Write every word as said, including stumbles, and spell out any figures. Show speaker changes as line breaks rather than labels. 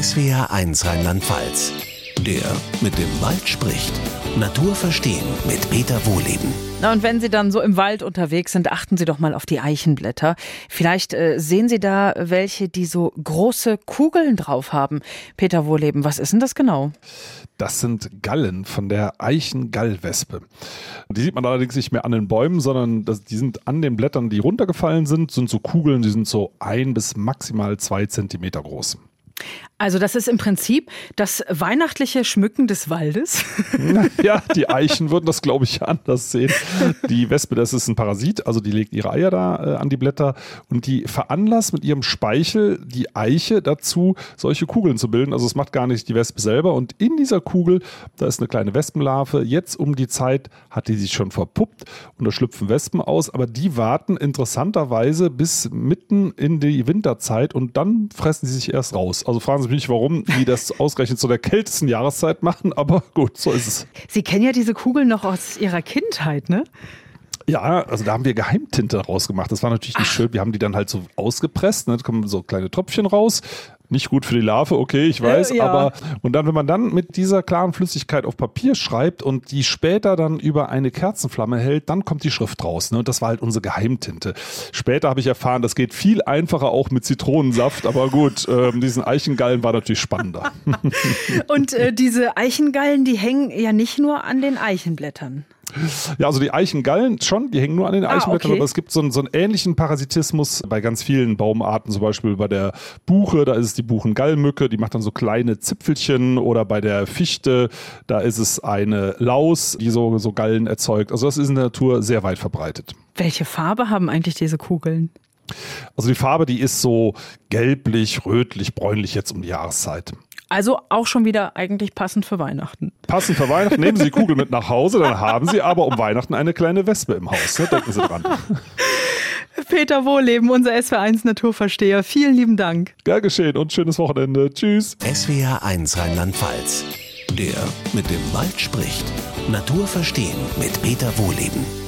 S W R eins Rheinland-Pfalz. Der mit dem Wald spricht. Natur verstehen mit Peter Wohleben.
Na, und wenn Sie dann so im Wald unterwegs sind, achten Sie doch mal auf die Eichenblätter. Vielleicht äh, sehen Sie da welche, die so große Kugeln drauf haben. Peter Wohleben, was ist denn das genau?
Das sind Gallen von der Eichengallwespe. Die sieht man allerdings nicht mehr an den Bäumen, sondern das, die sind an den Blättern, die runtergefallen sind, sind so Kugeln, die sind so ein bis maximal zwei Zentimeter groß.
Also das ist im Prinzip das weihnachtliche Schmücken des Waldes.
Ja, die Eichen würden das, glaube ich, anders sehen. Die Wespe, das ist ein Parasit, also die legt ihre Eier da äh, an die Blätter und die veranlasst mit ihrem Speichel die Eiche dazu, solche Kugeln zu bilden. Also es macht gar nicht die Wespe selber. Und in dieser Kugel, da ist eine kleine Wespenlarve. Jetzt um die Zeit hat die sich schon verpuppt und da schlüpfen Wespen aus. Aber die warten interessanterweise bis mitten in die Winterzeit und dann fressen sie sich erst raus. Also fragen Sie mich nicht, warum die das ausgerechnet zu der kältesten Jahreszeit machen, aber gut, so ist es.
Sie kennen ja diese Kugeln noch aus Ihrer Kindheit, ne?
Ja, also da haben wir Geheimtinte rausgemacht. Das war natürlich nicht Ach. schön. Wir haben die dann halt so ausgepresst, ne? Da kommen so kleine Tröpfchen raus. Nicht gut für die Larve, okay, ich weiß, äh, ja. aber und dann, wenn man dann mit dieser klaren Flüssigkeit auf Papier schreibt und die später dann über eine Kerzenflamme hält, dann kommt die Schrift raus. Ne? Und das war halt unsere Geheimtinte. Später habe ich erfahren, das geht viel einfacher auch mit Zitronensaft, aber gut, ähm, diesen Eichengallen war natürlich spannender.
Und äh, diese Eichengallen, die hängen ja nicht nur an den Eichenblättern.
Ja, also die Eichengallen schon, die hängen nur an den Eichenblättern, ah, okay. Aber es gibt so einen, so einen ähnlichen Parasitismus bei ganz vielen Baumarten, zum Beispiel bei der Buche, da ist es die Buchengallmücke, die macht dann so kleine Zipfelchen, oder bei der Fichte, da ist es eine Laus, die so, so Gallen erzeugt. Also das ist in der Natur sehr weit verbreitet.
Welche Farbe haben eigentlich diese Kugeln?
Also die Farbe, die ist so gelblich, rötlich, bräunlich jetzt um die Jahreszeit.
Also auch schon wieder eigentlich passend für Weihnachten.
Passend für Weihnachten. Nehmen Sie die Kugel mit nach Hause, dann haben Sie aber um Weihnachten eine kleine Wespe im Haus. Ne? Denken Sie dran.
Peter Wohleben, unser S W R eins Naturversteher. Vielen lieben Dank.
Gern geschehen und schönes Wochenende. Tschüss.
S W R eins Rheinland-Pfalz. Der mit dem Wald spricht. Natur verstehen mit Peter Wohleben.